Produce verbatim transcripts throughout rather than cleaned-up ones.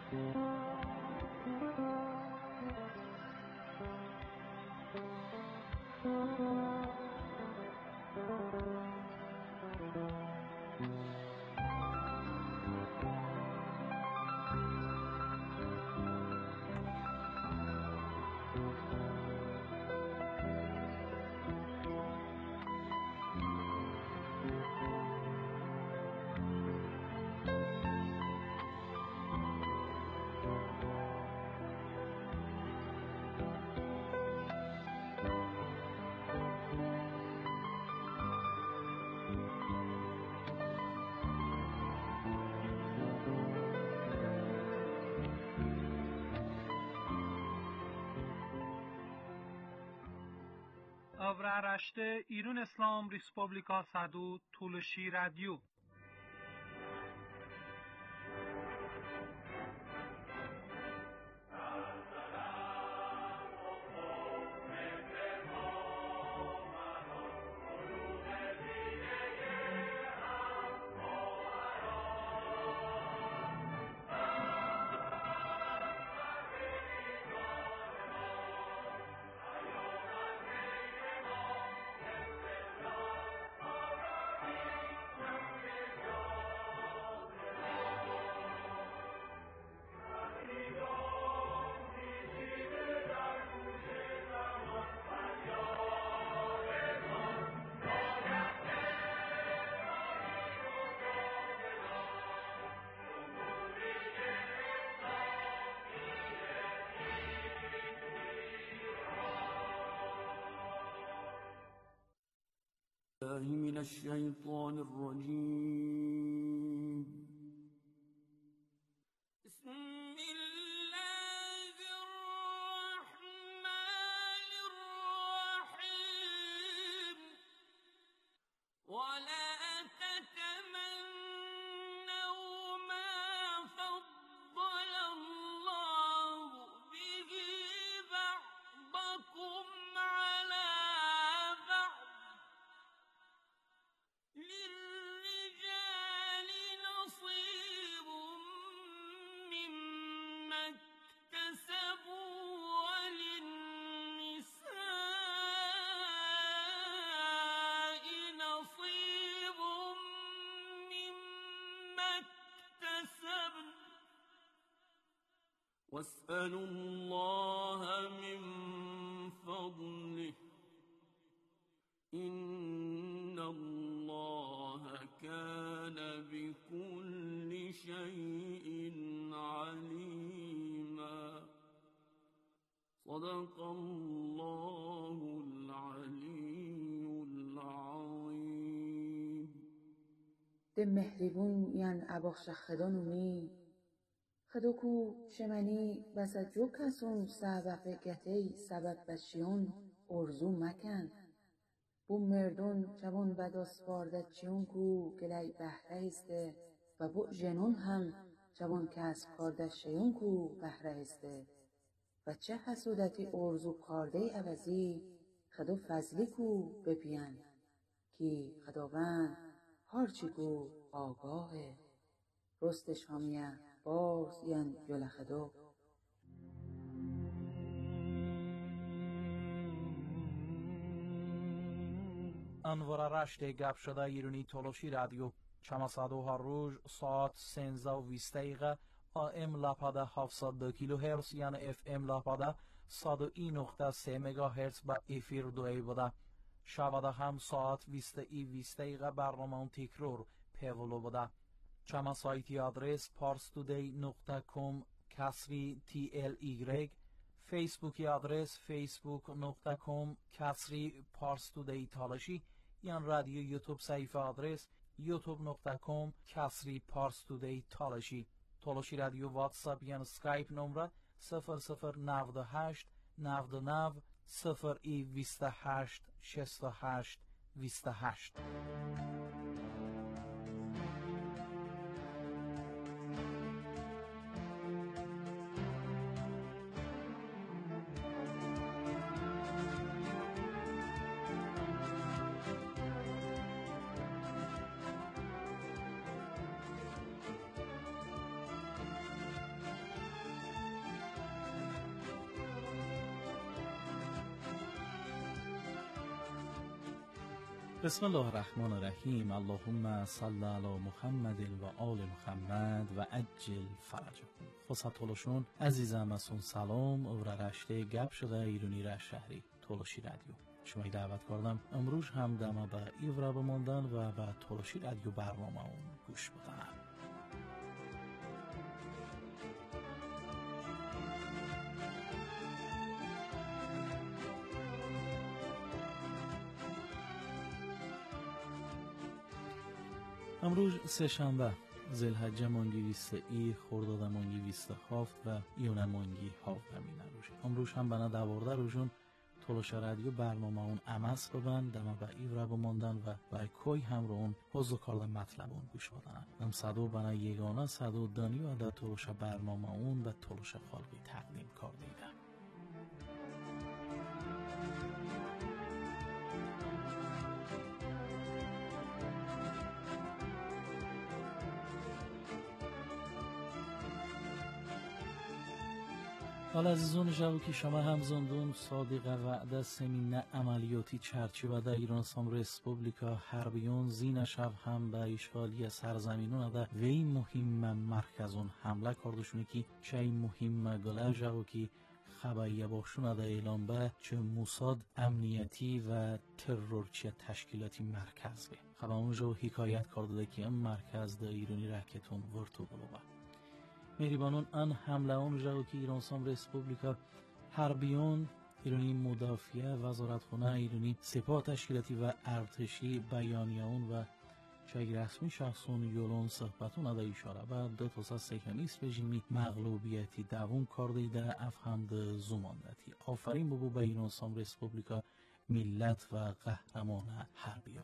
Avraaraşte İran İslam Respublika Sadu Tulshi Radio. من الشيطان الرجيم. بسم الله الرحمن الرحيم. ولا تتمنوا ما فضل الله به بعضكم على للرجال نصيب مما اكتسبوا وللنساء نصيب مما اكتسبن واسألوا الله من فضله إن الله كان بكل شيء عليما. صدق الله العلي العظيم. ده مهربون ين اباخش خدانونی خدوکو شمنی بسا جو کسون سبب گتی سبب بچیون ارزو مکن بو مردون جوان بداس باردد چیون کو گلی بهره استه و بو جنون هم جوان کسب کارده شیون کو بهره استه و چه حسودتی ارزو کارده عوضی خدو فضلی کو بپین کی خداوند هارچی کو آگاهه رستش همیه باز ین جل خدو. انوار رشته گپ شده ایرانی تولوشی رادیو چماسادو ها روز ساعت سنزه و ویست دقیقه آم لپاده هفتصد و دو کیلو هرتز یعنی اف ام لپاده صد و یک نقطه سه مگا هرتز با افیر دوی بوده. شباده هم ساعت بیست ای بیست دقیقه برنامه تکرار پیولو بوده. چما سایتی آدرس پارستودی نقطه کام کسری تی ال ایگرگ، فیسبوکی آدرس فیسبوک نقطه کام کسری پارستودی تالشی، یان رادیو یوتیوب صفحه آدرس یوتیوب نقطه کام کسری پارستودی تالشی. تالشی رادیو واتساپ یان سکایپ نمره صفر صفر نود و هشت نود و نه صفر ای بیست و هشت شصت و هشت بیست و هشت. بسم الله الرحمن الرحیم. اللهم صل علی محمد و آل محمد و عجل فرجهم. خصت تولشون عزیزم اسون سلام و رشته گپ شده ایرانی را شهری تولشی رادیو. شما دعوت کردم امروز هم دما به ایورا بماندن و به تولشی رادیو برنامه اون گوش بدن. امروز سه شنبه ذوالحجه مانگی بیست ای خرداد مانگی بیست هفت و ایون مانگی هفت همین روز. امروز هم بنا دوارده روزون تولش رادیو برنامه اون امس ببند دما به ایورا بماندن و برای کوی هم رو اون حوض و کارل مطلب اون گوش بدن. هم صدو بنا یگانه صدو دانی و در تولش برنامه اون به تولش خالقی تقدیم کار دیده. حالا عزیزان جاو که شما هم زندون صادق وعده سمینه عملیاتی چرچوبه در ایران اسلامی ریسپوبلیکا حربیون زین شب هم به اشغالی سرزمینون در وی مهم مرکزون حمله کردشونه که چه مهم گله جاو که خبریه باشون در اعلام به چه موساد امنیتی و ترورچی تشکیلاتی مرکز به خبر اونجا حکایت کرده که این مرکز در ایرانی رکتون ورتو بلوبه مهربانان ان حمله اون جاو که ایران اسلامی ریسپوبلیکا حربیون ایرانی مدافعه وزارتخانه ایرانی سپاه تشکیلاتی و ارتشی بیانیه اون و چای رسمی شخصون یولون صحبتون در اشاره و دو تا سیکانیست رژیمی مغلوبیتی دوام کرده در افهمد زماندتی. آفرین ببو به ایران اسلامی ریسپوبلیکا ملت و قهرمان حربیان.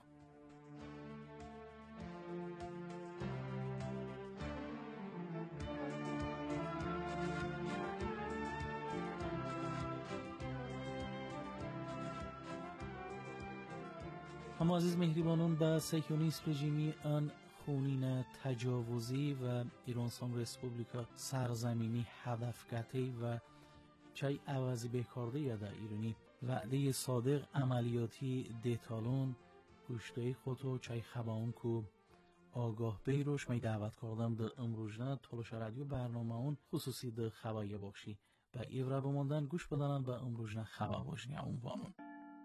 اما عزیز مهربانان به سیکونیست رژیمی ان خونین تجاوزی و ایران اسلامی ریسپوبلیکا سرزمینی هدفگتی و چای عوضی بکارده یا در ایرانی وعده صادق عملیاتی دیتالون گوشتای خودو چای خباون کو آگاه بیروش می دعوت کردم در امروزنه تولش رادیو برنامه اون خصوصی در خبایی باشی به ایورا بماندن گوش بدنن به امروزنه خبا باشنی اون وانون.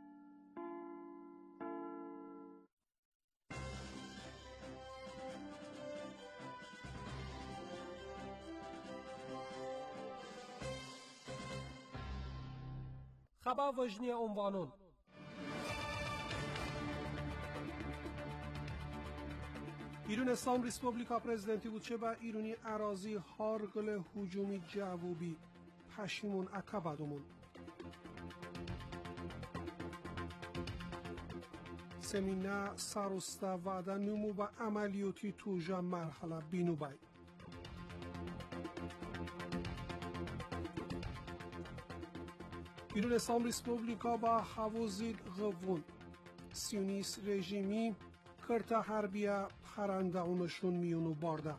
خبر وجنی عنوانون ایران اسلامی ریسپوبلیکا پرزیدنتی بود چه با ایرانی اراضی هارگل هجومی جوابی پشیمون اکبادمون سمینه سروستا وعده نمو با عملیاتی توجه مرحله بینو بای ایران اسلامی ریسپوبلیکا با حوزید غوون سیونیست رژیمی کرت حربیه پرنده اونشون میونو بارده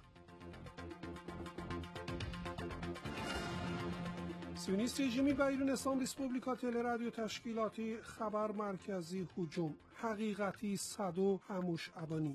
سیونیست رژیمی با ایران اسلامی ریسپوبلیکا تل رادیو تشکیلاتی خبر مرکزی هجوم حقیقتی صدو هموش ابانی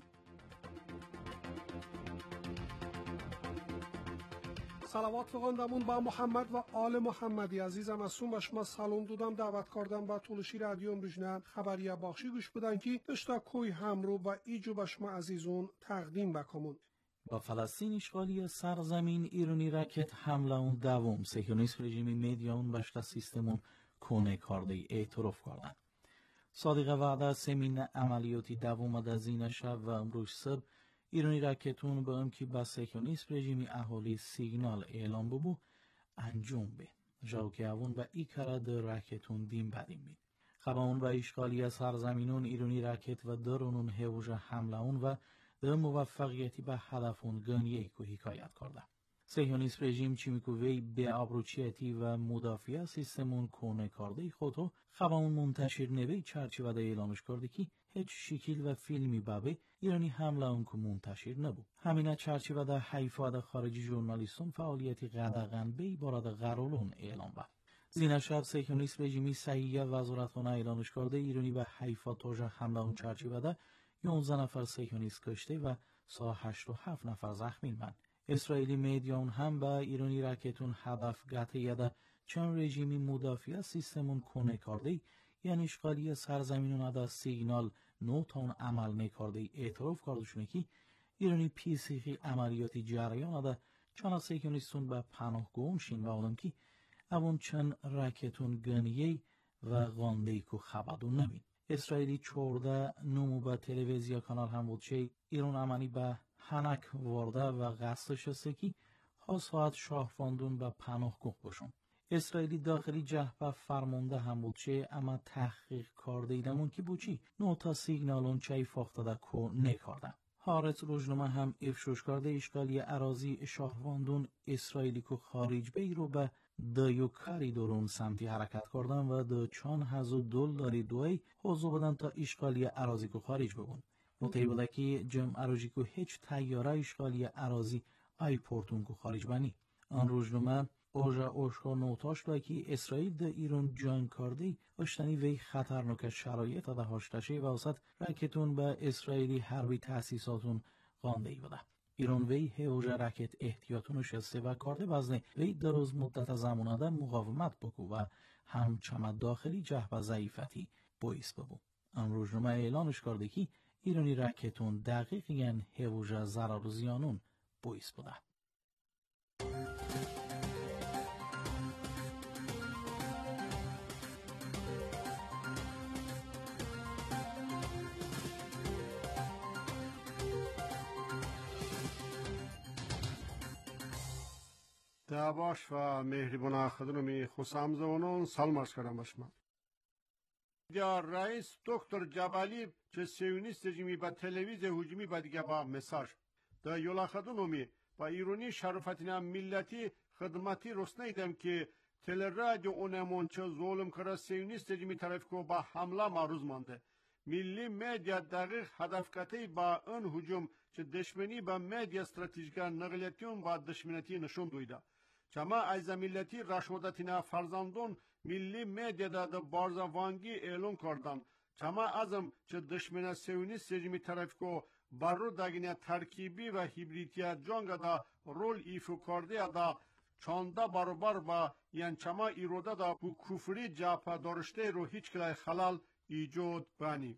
صلوات بخواندمون با محمد و آل محمدی. عزیزم اسون با شما سلام دادم دعوت کردم با تولشی رادیو امروزنه خبریه باخشی گوش بدن که داشتا کوی همرو با ایجو با شما عزیزون تقدیم بکمون. با فلسطین اشغالی سرزمین ایرانی رکت حمله اون دوم سیکونیست رژیمی میدیا اون باشتا سیستمون کنه کرده اعتراف کردن. صادق وعده سمین عملیاتی دوم در زین شب و امروز صبح ایرانی رکتون به هم که با سیکونیست رژیمی اهالی سیگنال اعلام ببو انجام به جاو که اون با ای کره در رکتون دیم بدیم بید خب اون با اشغالی سرزمینون ایرانی رکت و درونون هوجه حمله اون و در موفقیتی به هدفون گنیه که حکایت کرده سیکونیست رژیم چی میکووی به ابروچیتی و مدافعه سیستمون کنه کرده خودو خب اون منتشر نوی چرچی و در اعلامش کرده که هیچ شکل و فیلمی بابه ایرانی حمله اون که منتشر نبود. همینه چرچی و در حیفا در خارجی ژورنالیستون فعالیتی قدغن به عبارت غرولون اعلام بود. زین شب سیکونیست رژیمی صحیح وزارتخانه اعلانش کرده ایرانی به حیفا توجه حمله اون چرچیبده یازده نفر سیکونیست کشته و سا هشتاد و هفت نفر زخمی من. اسرائیلی میدیان هم به ایرانی راکتون هدف گته یده چون رژیمی مدافع سیستمون کنه کرده یعنی اشغالی سرزمینون دا سیگنال نوتان عمل نکرده اعتراف کردشونه که ایرانی پیسیخی عملیاتی جریان دا چون سیکونیستون به پناه گومشین و اونم که اون چند راکتون گنیه و غانده که خبادون نبین. اسرائیلی چورده نمو به تلویزیا کانال هم بود چه ایران عملی به هنک وارده و قصدش است که ها ساعت شاهفاندون به پناه گوه باشون. اسرائیلی داخلی جهبه فرمانده هم بود چه اما تحقیق کرده ایدمون که بوچی نوتا سیگنالون چه فاخته ده که نکارده. هارت روزنامه هم افشوش کرده اشغالی اراضی شاهفاندون اسرائیلی که خارج بی رو به دایو کاری درون سمتی حرکت کردن و دو چان هزو دلاری دوی حضو بدن تا اشغالی اراضی که خارج ببون. مطیع بوده که جمع اراضی که هیچ تیاره اشغالی اراضی ای پورتون که خارج بنی. آن روزنامه اوژا اوشکا نوتاش دا که اسرائیل دا ایران جان کرده اشتنی وی خطرناک شرایط دا هاشتشه و وسط راکتون به اسرائیلی حربی تاسیساتون غانده ای بوده. ایران وی هوژا راکت احتیاطونش استفاده کرده وزنه وی در روز مدت زمانه دا مقاومت بکو و همچنان داخلی جهب ضعیفتی باعث ببو. آن روزنامه اعلانش کرده که ایرانی راکتون دقیق یعنی هوژا ضرر و زیانون باعث بوده. دعواش و مهربان خدمت خسام زونون سلام عرض کردم باشم. یا رئیس دکتر جبالی چه سیونیست رژیمی با تلویزیون هجومی با دیگه با مساج دا یولا خدمت با ایرانی شرفتینا ملتی خدمتی رسنیدم که تلرادیو اونمون چه ظلم کرده سیونیست رژیمی طرف کو با حمله معروض مانده. ملی مدیا دقیق هدف کتی با اون هجوم چه دشمنی با مدیا استراتژیک نقلیتیون با دشمنتی نشون دویده. چما از ملتی رشودتینا فرزندون ملی مدیا دا بارزوانگی اعلان کردن. چما ازم چه دشمن سیونیست رژیمی طرف کو برو دگنیا ترکیبی و هیبریدیت جنگ دا رول ایفو کرده دا چانده برابر با یعنی چما ایروده دا بو کفری جاپا دارشته رو هیچ کلای خلال ایجاد بانی.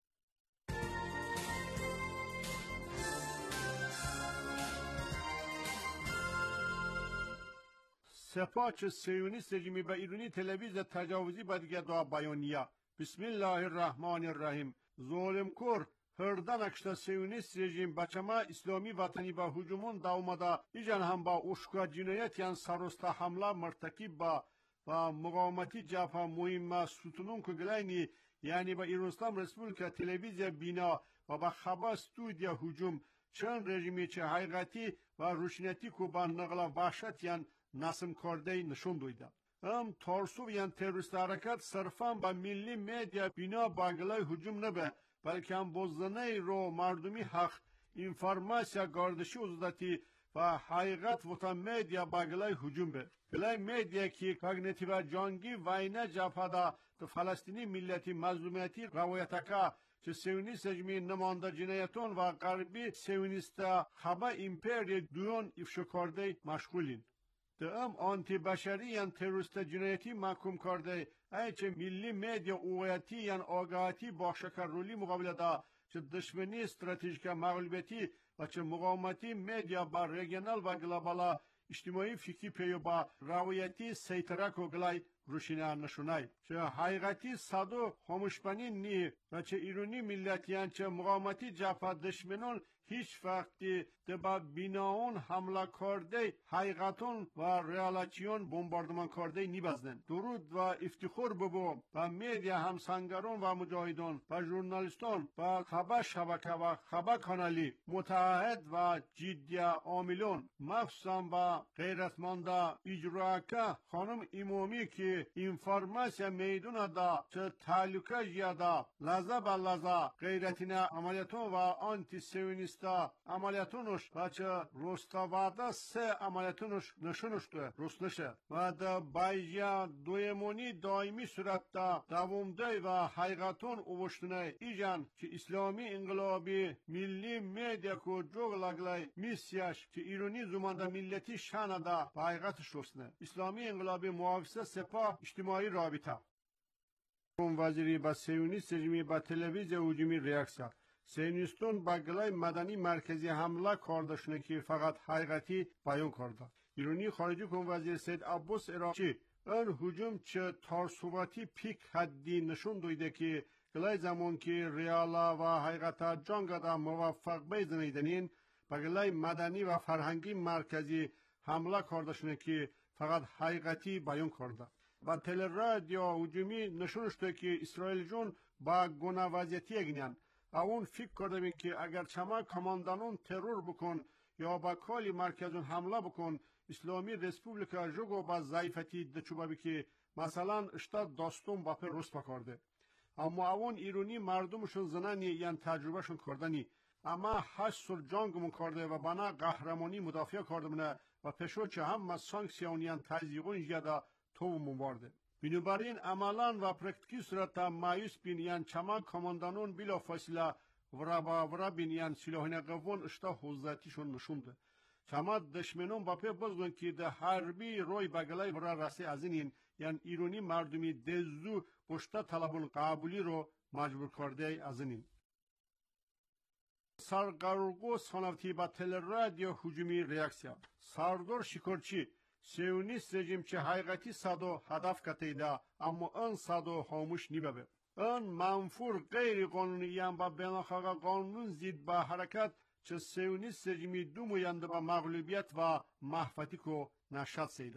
سپاچ سیونیست رژیمی به ایرانی تلویزیون تجاوزی با دیگه دعا بیانیه. بسم الله الرحمن الرحیم. ظلم کور هردن اکشتا سیونیست رژیم بچما اسلامی وطنی با هجومون دا اومده ایجان هم با اشکا جنایت یان سروستا حمله مرتکب با و مقاومتی جبهه مهم ستونون که گلینی یعنی با ایران اسلام رسپولیکا تلویزیون بینا و با خبر استودیا هجوم چند رژیمی چه حقیقتی و روشنیتی که با نقل وحشت یان نسم کرده نشون دویده. ام تارسو یان تروریست حرکت صرفا با ملی مدیا بینا با گلای هجوم نبه بلکه هم بزنه رو مردمی حق انفارماسیا گاردشی وزدتی و حقیقت وطن مدیا با گلای هجوم به. گلای مدیا که کاغنیتیو جانگی وینه جبهه ده فلسطینی ملتی مظلومیتی روایتکا چه سیونیست رژیمی نمانده جنایتون و غربی سیونیست خبا ایمپری دویون افشا کرده مشغولین. ده ام آنتی بشری یان تروریست جنایتی محکوم کرده ای چه ملی مدیا اویتی یان آگاهی بخشکر رولی مقابل دا چه دشمنی استراتژیک مغلوبیتی و چه مقاومتی مدیا با ریجنال و گلوبال اجتماعی فکری پیو با روایتی سیطره و گلای روشینه نشونای چه حقیقتی صدو خاموشبنی نی و چه ایرانی ملتیان چه مقاومتی جبهه دشمنان هیچ وقتی دبا بیناون حمله کرده حقیقتون و ریالاتیون بمباردمان کرده نیبزدن. درود و افتخار ببو و میدیا همسنگران و مجاهدان و ژورنالیستان و خبر شبکه و خبر کانالی متحد و جدی عاملون مخصوصا و غیرتمند اجراکه خانم امامی که انفارماسیا میدون دا چه تعلقه یادا لحظه به لحظه غیرتینا عملیاتون و آنتی سیونیست بیستا عملیاتونش بچه روستاوادا سه عملیاتونش نشونشته روست نشه و دا بایجا دویمونی دائمی صورت دا دوامده و حقیقتون اوشتنه ایجان که اسلامی انقلابی ملی میدیا کو جوگ لگلای میسیاش که ایرانی زمانده ملتی شانه دا با حقیقت شوستنه اسلامی انقلابی محافظه سپاه اجتماعی رابطه وزیری با سیونیست رژیمی با تلویزیون هجومی ریاکسیا سیونیستون با گلای مدنی مرکزی حمله کردشونه که فقط حقیقتی بیان کرده ایرانی خارجی کن وزیر سید عباس عراقچی این هجوم چه تارسواتی پیک حدی نشون دویده که گلای زمان که ریالا و حقیقتا جانگا دا موفق بیزنیدنین با گلای مدنی و فرهنگی مرکزی حمله کردشونه که فقط حقیقتی بیان کرده و تلرادیو هجومی نشونش ده که اسرائیل جون با گناه وضعیتی اگنین اون فکر کرده بین که اگر چما کماندانون ترور بکن یا با کالی مرکزون حمله بکن اسلامی رسپوبلیکا جوگو با ضعیفتی دچوبه بی که مثلا اشتاد داستون با پر روز پکارده اما اون ایرانی مردمشون زنانی یعنی تجربهشون کردنی اما هشت سر جانگمون کرده و بنا قهرمانی مدافع کرده منه و پشو چه هم سانکسیونیان تزیقون جدا تو مبارده بنابراین عملا و پرکتیکی صورت مایوس بینیان چما کماندانون بلا فاصله ورا با ورا بینیان سلاحین قوون اشتا حوزتیشون نشونده چما دشمنون با پی بزگون که ده حربی روی بگلای ورا رسی از این یعنی ایرانی مردمی دزدو بشتا طلبون قبولی رو مجبور کرده از این سرگرگو سانفتی با تلرادیو هجومی ریاکسیا ساردور شکرچی سیونیست رژیم چه حقیقتی صدو هدف کتیده اما ان صدو خاموش نیبه ان منفور غیر قانونی هم با بناخاق قانون زید با حرکت چه سیونیست رژیمی دو موینده با مغلوبیت و محفتی کو نشد سیده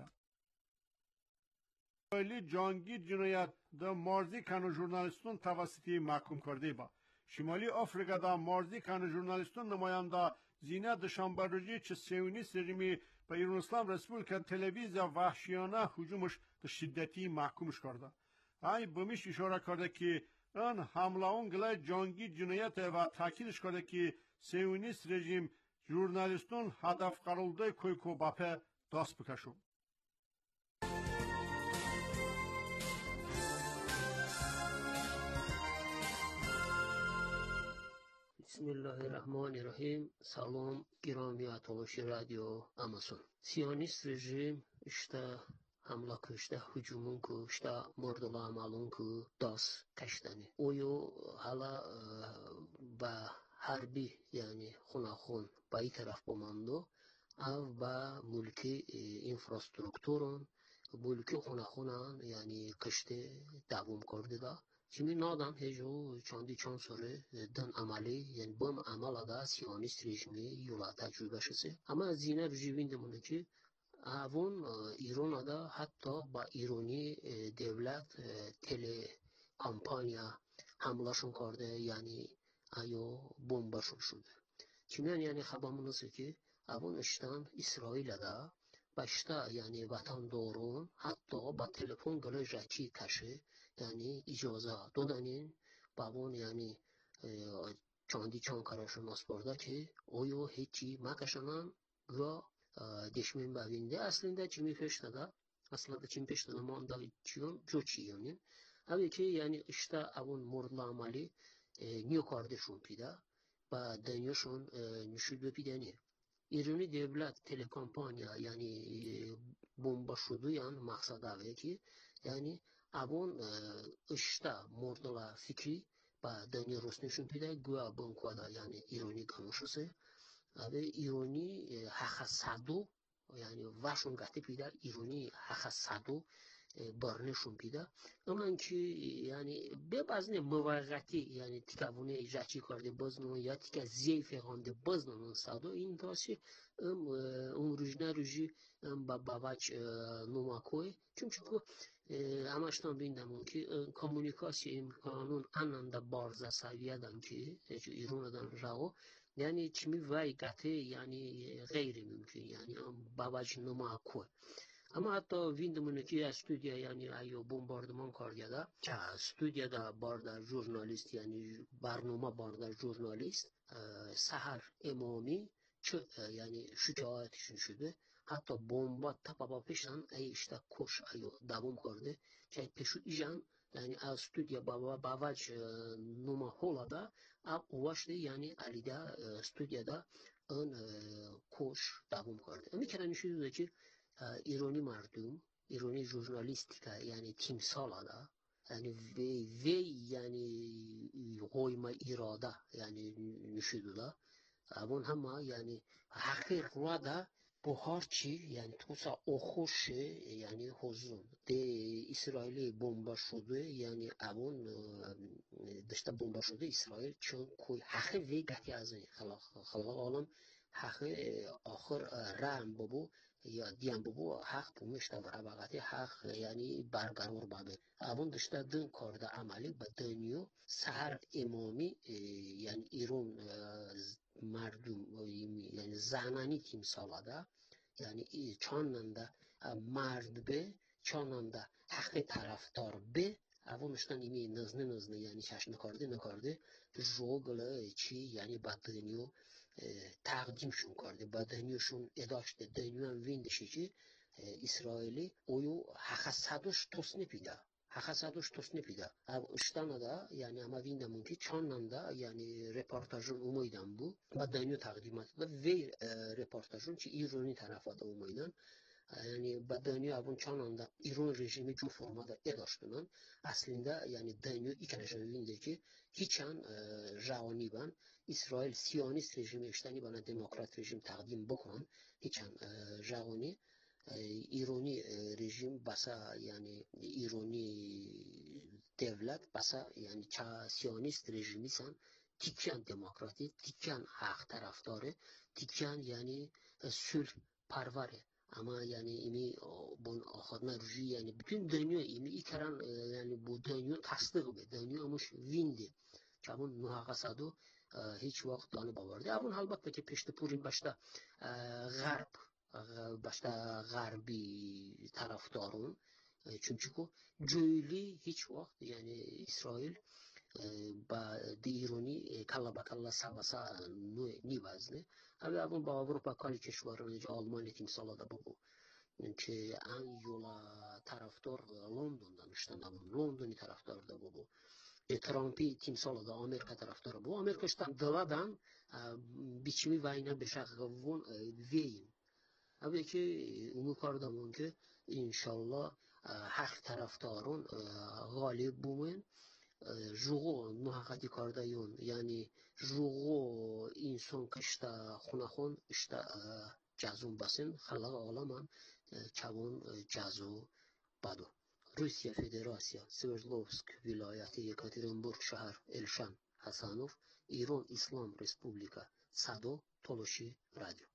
ولی جانگی جنایت ده مارزی کنو ژورنالیستون توسطی محکوم کرده با شمالی آفریقا ده مارزی کنو ژورنالیستون نماینده زینه دشنبه روزی چه سیونیست رژیمی و ایران اسلام رسپوبلیکا تلویزیون وحشیانه هجومش به شدتی محکومش کرده. ای بمیش اشاره کرده که این حمله اون گلای جنگی جنایت و تاکیدش کرده که سیونیست رژیم ژورنالیستون هدف قرار کویکو باپه دست بکشون. بسم الله الرحمن الرحیم. سلام گرامی تلاشی رادیو آمازون. سیونیست رژیم اشتا حمله کشته هجومون کشته مردلا عملون که دست کشتنی اویو حالا با حربی یعنی خوناخون با این طرف بماندو او با ملکی انفراسترکتورون ملکی خوناخونان یعنی کشته دوام کرده دا چیمی نادان هجو چندی چند سره دن عملی یعنی بم عمل دا سیونیست رژیمی یولا تجربه شده اما زینه رژیمین دمونه که اون ایران دا حتی با ایرانی دولت تله کمپانیا حملهشون کرده یعنی ایو بمبشون شده چیمیان یعنی خبرمون است که اون اشتان اسرائیل دا باشتا یعنی وطن دارون حتی با تلفن گله جاچی کشه یعنی اجازه دادنین با اون یعنی چندی چند کارشون اسپرده که اویو هیچی مکشنن و دشمن باوینده اصلا چی میفشته دا اصلا چی میفشته دا ما دا چیون جو چی یعنی اوی که یعنی اشتا اون مردل عملی نیو کاردشون پیدا با دنیاشون نشود بپیدنی ایرانی دولت تلکمپانیا یعنی بمب شده یعنی مقصد اوه که یعنی اون اشتا مردل فکری با دنی رسنشون پیدا گویا بانکوادا یعنی ایرانی کنوشسه اوه ایرانی حق صدو یعنی وشون گفته پیدا ایرانی حق صدو برنشون پیدا اما که یعنی به بازن موقتی یعنی تکونه اجرایی کرده بازنو یا تک زیف خونده بازنو صدو این تاسی ام اون روزنه روزی با باباچ نماکوی چون چون همشتان بیندم که کامونیکاسی امکانون اننده بارزه سویه دن که ایران دن راو یعنی چمی وای گته یعنی غیر ممکن یعنی باباچ نماکوی اما حتی ویندمونه که استودیا یعنی ایو بمباردمان کارگده که استودیا باردار ژورنالیست یعنی برنامه باردار ژورنالیست سحر امامی چه یعنی شجاعتشون شده حتی بمبا تپا پیشن ای işte koş ایو دوام کرده که پیشو ایجان yani stüdyo baba babaç numa holada ab ulaştı yani alida stüdyoda ön koş devam کرده. امی کنن شده که ایرانی مردم ایرانی ژورنالیستیکا yani timsalada yani ve ve yani koyma irada yani nüşüdüla abun ama yani hakir ruada bu harçi yani tusa oxuş yani huzun de İsrail'i bomba şudu yani abun dışta bomba şudu İsrail çün koy hakir ve gati azı xalaq xalaq alam hakir axir ram bu یا دیام بابو حق بومش تا برابقتی حق یعنی برقرار باشه اون داشته دن کرده عملی با دنیو سحر امامی یعنی ایران مردم یعنی زنانی تیمسالاده یعنی چاننده مرد به چاننده حق طرفدار به اونشتن ایمی نزنه نزنه یعنی چشم نکارده نکارده جوگل چی یعنی با دنیو تقدیمشون کرده با دنیوشون اداشته دنیو هم ویندشی که İsrail'i oyu hakasadoş tosne pida. Hakasadoş tosne pida. Ab iştana da yani ama vindamın ki çananda yani reportajın umuydan bu. Ba dönüyor takdimatı da ve e, reportajın ki İran'ın tarafa da umuydan. Yani ba dönüyor abun çananda İran rejimi cu formada edaştınan. Aslında yani dönüyor ikanışan vindeki hiçan e, jawaniban İsrail Siyonist rejimi iştani bana demokrat rejim takdim bokran. Hiçan e, jawani ایرانی رژیم بسا یعنی ایرانی devlet basa yani ça siyonist rejimi san tikyan demokrati tikyan hak taraftarı tikyan yani sülh parvarı ama yani imi bun ahadna ruji yani bütün dünya imi ikaran yani bu dünya tasdik be dünya amuş vindi çabun muhakasadu hiç vakt yani bavardı abun halbatta ki peşte purin başta garb başta garbi taraftarın çünkü ko cöyli hiç vakt yani İsrail ba dironi kalla bakalla sabasa ni vazne abi abun ba Avrupa kali keşvarını Almanya timsalada bu ki an yola taraftar London'dan işte abun London'u taraftar da bu Trump'i timsalada Amerika taraftarı bu Amerika işte daladan biçimi vayna beşağvun veyin abi ki umut kardamon ki inşallah hak taraftarın galip bulmayın jugo muhakkati kardayın yani jugo insan kışta xunahon işte cazun basın xalaq alaman çavun cazu badu Rusya Federasyası Sverdlovsk vilayeti Yekaterinburg şehir Elşan Hasanov İran İslam Respublika Sado Toloshi Radyo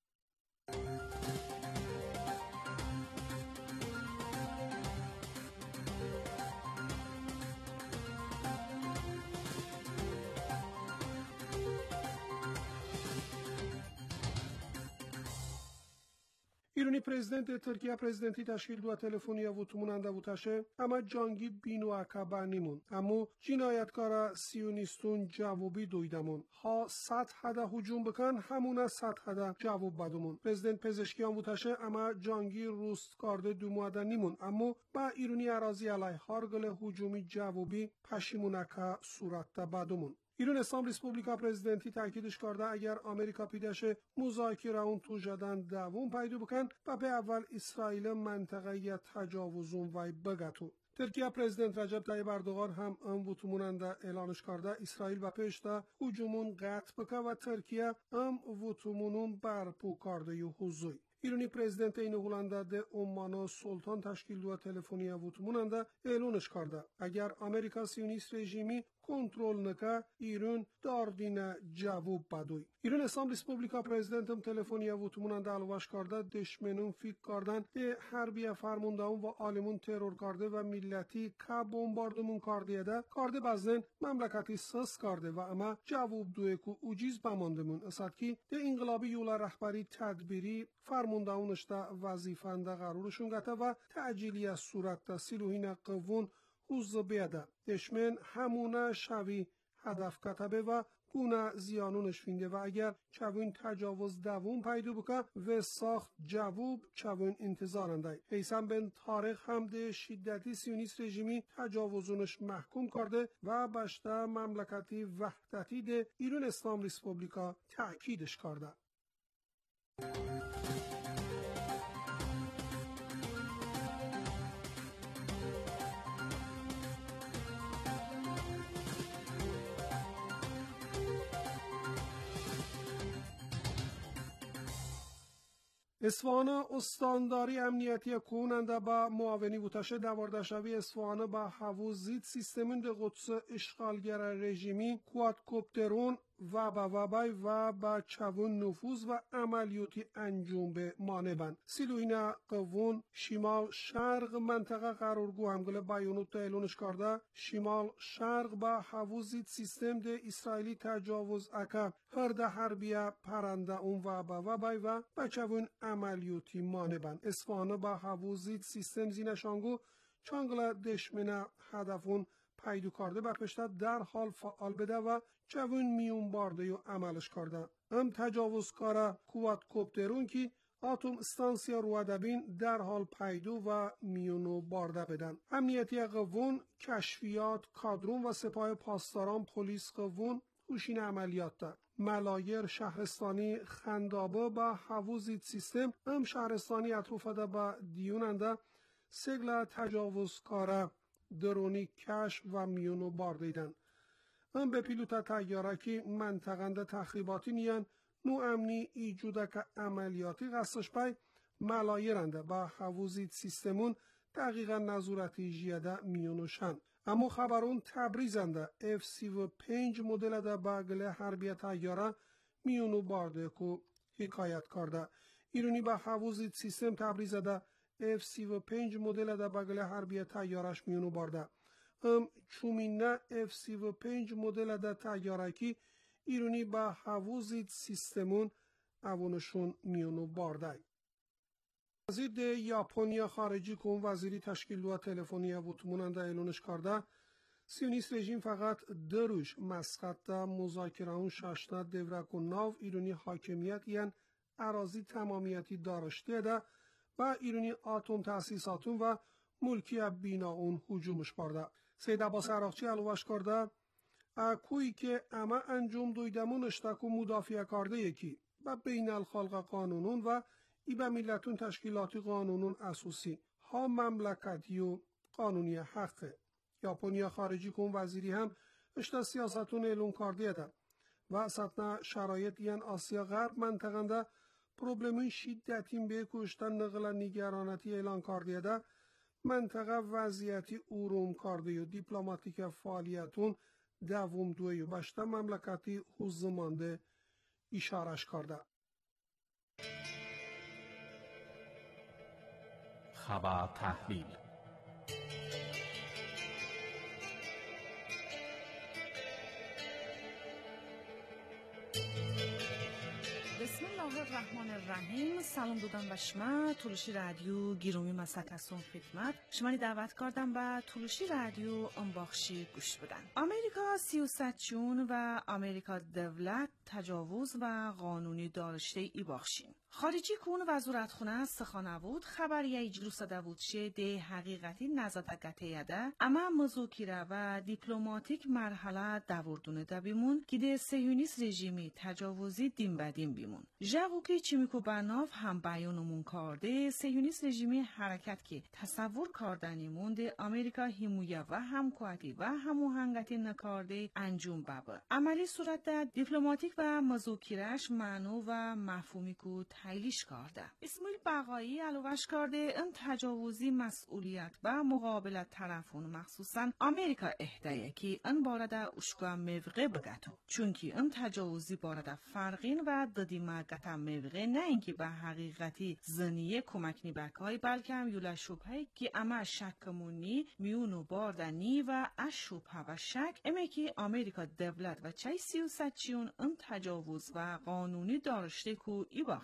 ایرانی پرزیدنت ترکیه پرزیدنتی تشکیل دو تلفنی و توموننده و تشه اما جانگی بینو اکبر نیمون اما جنایتکار سیونیستون جوابی دویدمون ها صد حدا هجوم بکن همونه صد حدا جواب بدمون پرزیدنت پزشکیان و تشه اما جانگی روست کارده دوموده نیمون اما با ایرانی اراضی علیه هارگل هجومی جوابی پشیمونکه صورت بدمون ایران اسلام ریسپوبلیکا پرزیدنتی تاکیدش کرده اگر آمریکا پیداش مذاکره اون تو جدن دوام پیدا بکن و به اول اسرائیل منطقه تجاوزون وای بگتو ترکیه پرزیدنت رجب طیب اردوغان هم ام وتوموننده اعلانش کرده اسرائیل و پیشتا هجومون قطع بکه و ترکیه ام وتومونون برپو کرده یو حضوی ایرانی پرزیدنت این هولنده ده عمان سلطان تشکیل دو تلفنی و توموننده اعلانش کرده اگر آمریکا سیونیست رژیمی کنترل نکه ایران داردین جواب بدوی ایران اسلام ریسپوبلیکا پرزیدنتم تلفنی و توموننده الواش کرده دشمنون فکر کردن ده حربیه فرمونده و آلمون ترور کرده و ملتی که بمباردمون کرده ده کرده بزنن مملکتی سس کرده و اما جواب دوی که اوجیز بماندمون اسد که ده انقلابی یولا رهبری تدبیری فرمونده همون داونشتا وظیفنده قرارشون گته و تعجیلی از صورت سیلوهین قوون حوز بیده دشمن همونه شوی هدف کتبه و گونه زیانونش فینده و اگر چوین تجاوز دوون پیدا بکه و ساخت جواب چوین انتظارنده. حیثم بن طارق هم ده شدتی سیونیست رژیمی تجاوزونش محکوم کرده و بشته مملکتی وحدتی ده ایران اسلام ریسپوبلیکا تأکیدش کرده. اصفهان استانداری امنیتی کننده با معاونی بوتش دواردشوی اصفهان با حوزید سیستمین ده قدس اشغالگر رژیمی کوادکوپترون و با وبای و با چوون نفوذ و عملیاتی انجام به مانبن. سیلوین قوون شمال شرق منطقه قرارگو همگل بیانوت تعلونش کرده شمال شرق با حوزید سیستم ده اسرائیلی تجاوز اکا هرده حربیه پرنده اون و با وبای و با چوون عملیاتی مانبن. اصفهان با حوزید سیستم زینشانگو چانگل دشمن هدفون پیدا کرده و پشت در حال فعال بده و چوون میون بارده و عملش کرده. هم تجاوزکار کوادکوپترون که آتوم استانسیا روادبین در حال پیدا و میونو بارده بدن. امنیتی قوون، کشفیات، کادرون و سپاه پاسداران پلیس قوون خوشین عملیات ده. ملایر شهرستانی خندابه با حوزید سیستم هم شهرستانی اطروفه ده با دیوننده سگل تجاوزکار درونی کشف و میونو باردیدن. هم به پیلوت تیارکی منطقند تخریباتی نیان نو امنی ایجوده که عملیاتی قصدش بای ملایرنده با حوزید سیستمون دقیقا نظورتی جیده میونوشن. اما خبرون تبریزنده اف سی و پنج مدل ده بگل حربی تیاره میونو بارده که حکایت کرده. ایرانی با حوزید سیستم تبریزده اف سی و پنج مدل ده بگل حربی تیارش میونو بارده. هم چومینه اف سی و پنج مدل ده تیارکی ایرانی با حوزید سیستمون اوونشون میونو بارده. وزیر ده یاپونیا خارجی کن وزیری تشکیل و تلفنی وطموننده اعلانش کرده سیونیست رژیم فقط دروش مسقط ده مذاکره اون ششنه دورک و ناو ایرانی حاکمیت یعن اراضی تمامیتی دارشته ده و ایرانی آتوم تأسیساتون و ملکی بینا اون حجومش برده. سید عباس عراقچی علوش کرده اکویی که اما انجام دویدمون اشتاکو مدافع کرده یکی و بین الخلق قانونون و ای به ملتون تشکیلاتی قانونون اساسی ها مملکتی و قانونی حقه. یاپونیا خارجی کن وزیری هم اشتا سیاستون اعلان کرده ده و سطنا شرایط یعن آسیا غرب منطقنده پروبلمون شدتین به کشتن نقل نگرانتی اعلان کرده ده منطقه وضعیتی اوروم کرده و دیپلماتیک فعالیتون دوم دوی و بشته مملکتی حوزمانده اشارش کرده. خبر تحلیل بسم الله الرحمن الرحیم. سلام دادم به شما تولوشی رادیو گیرومی مسکسون خدمت شما دعوت کردم به تولوشی رادیو انباخشی گوش بدن. امریکا سیاست چون و امریکا دولت تجاوز و قانونی داشته ای باخشین. خارجی کون وزارت خونه سخانه بود خبریه جلوس داود شه ده حقیقتی نزد گتیده اما مذاکره و دیپلماتیک مرحله دوردونه ده بیمون که ده سیونیست رژیمی تجاوزی دیم بدیم بیمون. جاگو که چیمیکو بناف هم بیانمون کرده سیونیست رژیمی حرکت که تصور کردنی مونده امریکا حمایه و همکاری و هماهنگی نکرده انجام ببر. عملی صورت ده دیپلماتیک و مذاکرهش معنی و مفهومی کو تحلیلش کرده. اسماعیل بقایی علوش کرده این تجاوزی مسئولیت و مقابلت طرفون مخصوصا امریکا اهدایه که این بارده اشکا موقع بگتو چونکی این تجاوزی بارده فرقین و دادی مگتا موقع نه اینکه به حقیقتی زنیه کمک نیبکای بلکه هم یولا شبهی که اما شکمونی میونو باردنی و اش شبه و شک اما که امریکا دولت و چای سیاست چیون این تجاوز و قانونی داشته کو ای باخشین.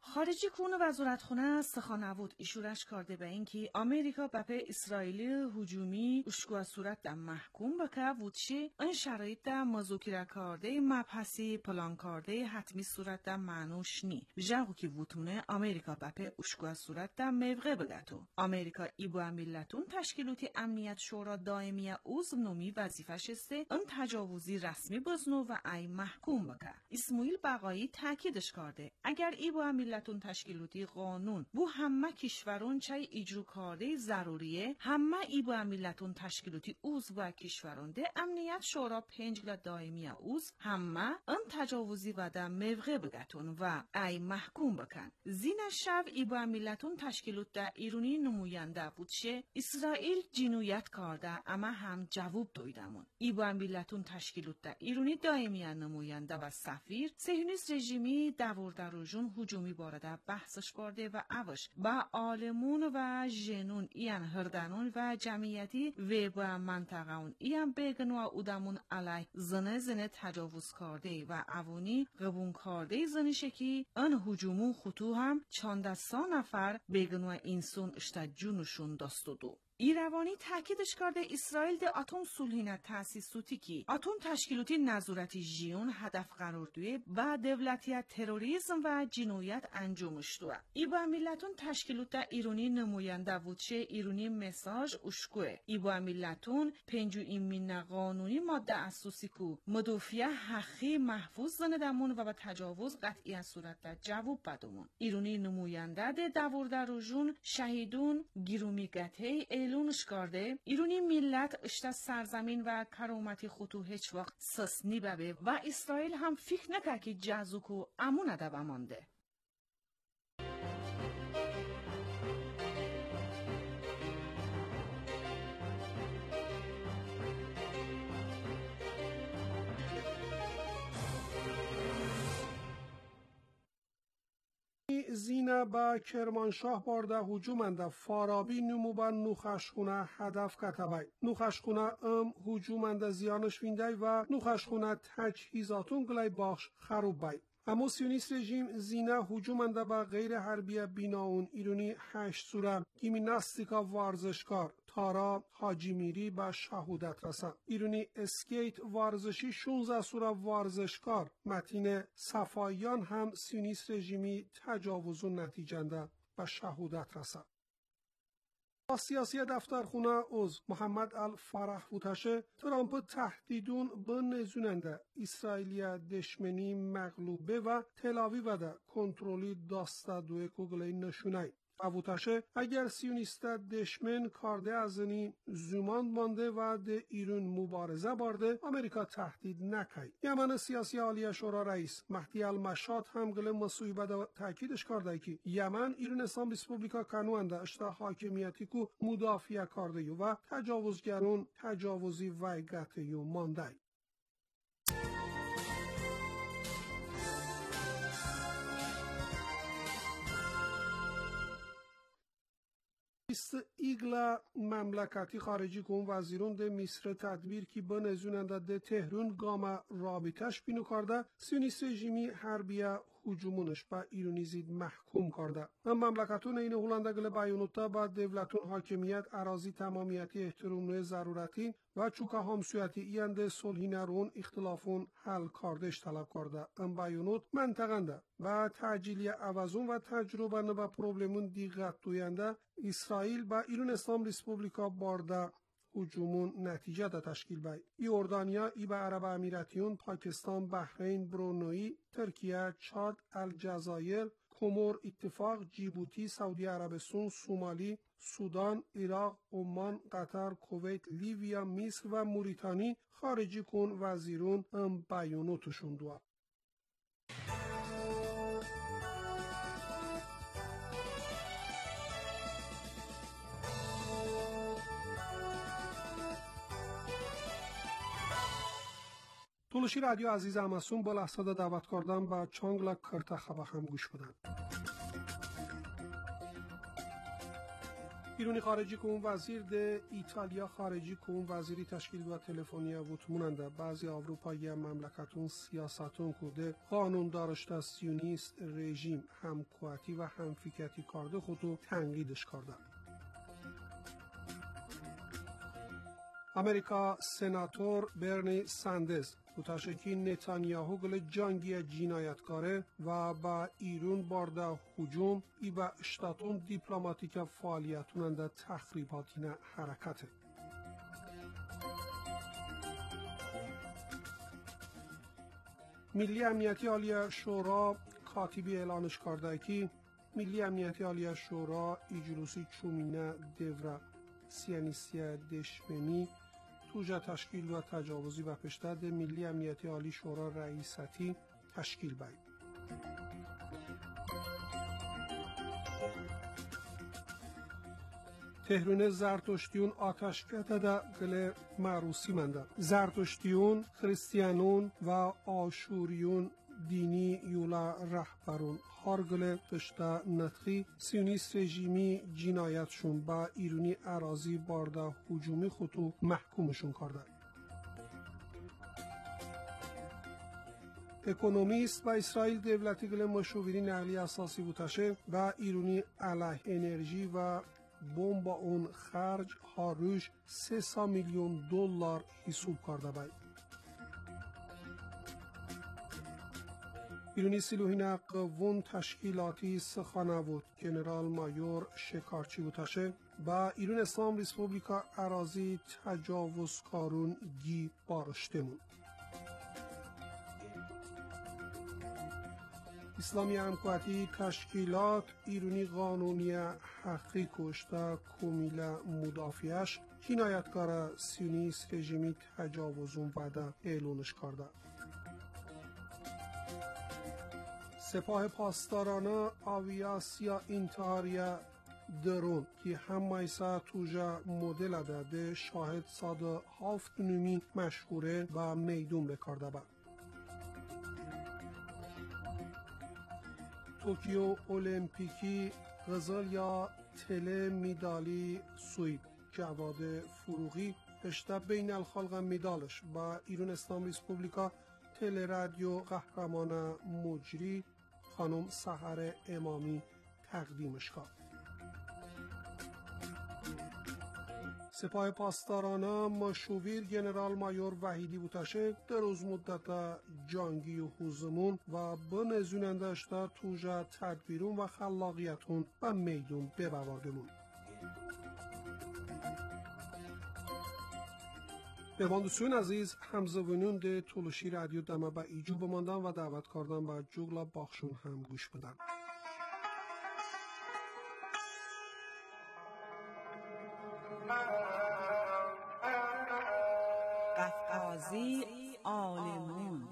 خارجی کون وزارتخونه سخناوود ایشورش کرده به اینکه آمریکا به اسرائیل هجومی اشکوا صورت در محکوم بکه وچی این شرایط در مذاکره کرده مبحثی پلان کرده حتمی صورت در معنوش نی جاگو که وتونه آمریکا به اشکوا صورت در موقع بگتو آمریکا ای با ملتون تشکیلاتی امنیت شورا دائمی عضو نومی وظیفش است این تجاوزی رسمی بزنو و ای محکوم بکه. اسماعیل بقایی تاکیدش کرده اگر ای با ملتون تشکیلاتی قانون بو همه کشورون چای اجرا کرده ضروریه همه ای با ملتون تشکیلاتی عضو و کشورون ده امنیت شورا پنجگلا دائمی عضو همه این تجاوزی و در موقع بگتون و ای محکوم بکن. زین شب ای با ملتون تشکیلات در ایرانی نماینده بودشه اسرائیل جنایت کرده اما هم جواب دویدمون. ای با ملتون تشکیلات در ایرانی دائمی نماینده و سفیر صهیونیست رژیمی داوردروژون هجومی بارده بحثش کرده و اوش با آلمون و جنون ایان هردانون و جمعیتی و با منطقه اون ایان بگنو اودمون علی زنه زنه تجاوز کرده و اوونی قبون کرده زنشکی ان هجومون خطو هم چانده سا نفر بگنو انسان اشتا جونشون دستو دو. ایروانی تاکیدش کرده اسرائیل ده اتم صلحینه تاسیساتی کی اتم تشکیلاتی نظارتی جیون هدف قرار دوی و دولتیت تروریسم و جنایت انجامش دوه. ای با ملتون تشکیلات ایرانی نماینده وچه ایرانی مساج اشکوه. ای با ملتون پنجو ایمین قانونی ماده اساسی کو مدافع حقی محفوظ زندمون و با تجاوز قطعی صورت در جواب بدمون. ایرانی نماینده ده داوردروژون شهیدون گیرومی گته اعلانش کرده ایرانی ملت اشتا سرزمین و کرامتی خودو هیچ وقت سس نیبه و اسرائیل هم فکر نکه که جزوکو امون ادبه مانده. زینه با کرمانشاه بارده هجومنده فارابی نمو با نوخشخونه هدف کتبای. نوخشخونه ام هجومنده زیانش وینده و نوخشخونه تجهیزاتون گلای باخش خروب بای. اما سیونیست رژیم زینه هجومنده با غیر حربی بیناون ایرانی هشت سوره گیمناستیکا ورزشکار تارا حاجی میری با شهودت رسن. ایرانی اسکیت ورزشی شانزده سوره ورزشکار متین صفایان هم سیونیست رژیمی تجاوزون نتیجنده با شهودت رسن. سیاسی دفترخونه عضو محمد الفرح بوتشه ترامپ تهدیدون به نزوننده اسرائیلیا دشمنی مغلوبه و تلاویو ده کنترلی داسته دوی کوگلی نشونای. ابوتاشه اگر سیونیستا دشمن کارده ازنی زمان مانده و ده ایران مبارزه بارده امریکا تهدید نکای. یمن سیاسی عالی شورا رئیس مهدی المشاد هم گله مصوبه ده تاکیدش کرده که یمن ایران اسلام ریسپوبلیکا کانونده اشتا حاکمیتی کو مدافع کرده یو و تجاوزگرون تجاوزی ویگته یو مانده. ایگلا مملکتی خارجی کن وزیرون ده مصر تدبیر کی به نزوننده ده تهرون گام رابطش بینو کرده سیونیست رژیمی حربیه هجومونش با ایرانی زید محکوم کرده. من مملکتون این هولنده گل بیانوتا با دولتون حاکمیت اراضی تمامیتی احترام نوع ضرورتی و چوکا همسویتی اینده صلحی نرون اختلافون حل کردش طلب کرده. ام بیانوت منطقنده و تعجیلی عوضون و تجربه و پروبلمون دیگت دوینده اسرائیل با ایران اسلام ریسپوبلیکا بارده هجومون نتیجه دا تشکیل بای. یوردانیا، ای با عرب امیراتیون، پاکستان، بحرین، برونوی، ترکیه، چاد، الجزایر، کومور، اتفاق، جیبوتی، سعودی عربستان، سومالی، سودان، عراق، عمان، قطر، کویت، لیبیا، مصر و موریتانی خارجی کن وزیرون ام بیانوتشون دوا. تولشی رادیو عزیز امسون با لحظه دعوت کردن با چانگلا کرتا خبا هم گوش بدن. ایرانی خارجی که اون وزیر ده ایتالیا خارجی که اون وزیری تشکیل و تلفنی بود موننده بعضی اروپایی مملکتون سیاستون کده قانون دارشته سیونیست رژیم همکواتی و همفکرتی کرده خودو تنقیدش کرده. امریکا سناتور برنی ساندرز گوتاشه که نتانیاهو گل جنگی جنایتکاره و با ایران بارده هجوم ای با اشتاتون دیپلماتیک فعالیتون ده تخریباتین حرکته. ملی امنیتی عالی شورا کاتبی اعلانش کرده که ملی امنیتی عالی شورا ایجلوسی چومینه دوره سیانیسیا دشمنی توجه تشکیل و تجاوزی و پشتد ملی امنیتی عالی شورا رئیستی تشکیل باید. تهرون زرتشتیون آتش کده گل معروسی منده. زرتشتیون، خریستیانون و آشوریون دینی یولا رهبرون هارگل پشتا نتخی سیونیست رژیمی جنایتشون با ایرانی اراضی بارده هجومی خودو محکومشون کرده. اکونومیست و اسرائیل دولتی گل مشاوری نقلی اساسی بودشه و ایرانی علیه انرژی و بمب اون خرج هاروش سه میلیون دلار حساب کرده باید. ایرانی سیلوهین قوون تشکیلاتی سخانه بود جنرال مایور شکارچی بودشه با ایران اسلام ریسپوبلیکا اراضی تجاوزکارون گی بارشتمون. اسلامی همکواتی تشکیلات ایرانی قانونی حقی کشته کمیله مدافعش جنایتکار سیونیست رژیمی تجاوزون بعد اعلانش کرده. سپاه پاسداران آویاسیا انتحاریا درون که همایسا توجه مدل داده شاهد ساده هفت نومی مشهوره و میدون بکارده با. توکیو المپیکی غزل یا تله میدالی سوید جواد فروغی اشته بین الخلق میدالش با ایران اسلام ریسپوبلیکا تله رادیو قهرمان مجری خانم سحر امامی تقدیمش کرد. سپاه پاسداران مشاور جنرال مایور وحیدی بودشه در روز مدت جنگی و هزمون و بنزوننده اشتا توجه تدبیرون و خلاقیتون و میدون ببواردمون. بهواندوسیون عزیز همزبانون ده تولوشی رادیو دمه با ایجو بماندن و دعوت کردن با جوگلا باخشون هم گوش بدن. قفقازی آلمون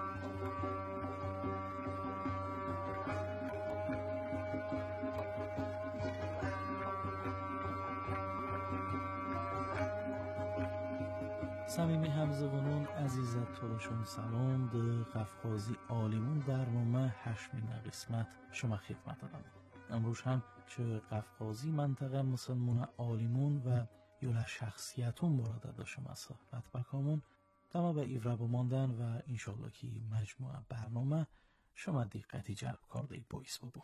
صمیمی همزبانان عزیزت تولشون سلام ده قفقازی آلیمون برنامه هشمین قسمت شما خدمت دادم. امروز هم چه قفقازی منطقه مسلمون آلیمون و یولا شخصیتون براده دا شما صحبت بکامون دما به ایوره بماندن و انشالله که مجموعه برنامه شما دقتی جلب کرده بایست ببو.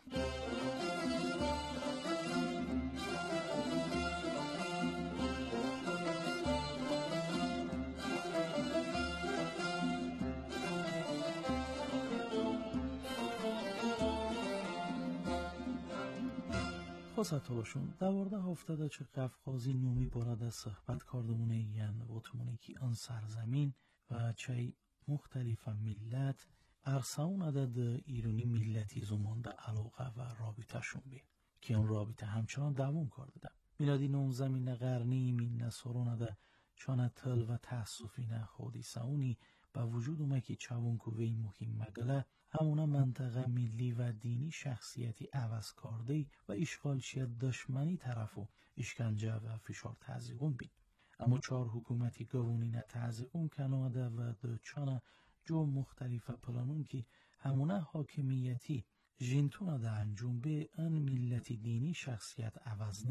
خواست تولشون دوارده هفتاده چه قفقازی نومی براده صحبت کردمونه یعن وطمونه که آن سرزمین و چه مختلف ملت ارساون عدد ایرانی ملتی زمانده علاقه و رابطه شون بی که اون رابطه همچنان دوام کرده ده. میلادی نوم زمین قرنی من نسارون ده چانه تل و تحصفین خودی ساونی با وجود اومه که چوون کوهی مهم مگله همونه منطقه ملی و دینی شخصیتی عوض کرده و اشغالچی دشمنی طرف و اشکنجه و فشار تعذیقون بین. اما چهار حکومتی قوانین تعذیقون کناده و دچانه جو مختلف پلانون که همونه حاکمیتی جنتونه ده انجام به ان ملتی دینی شخصیت عوض نبی.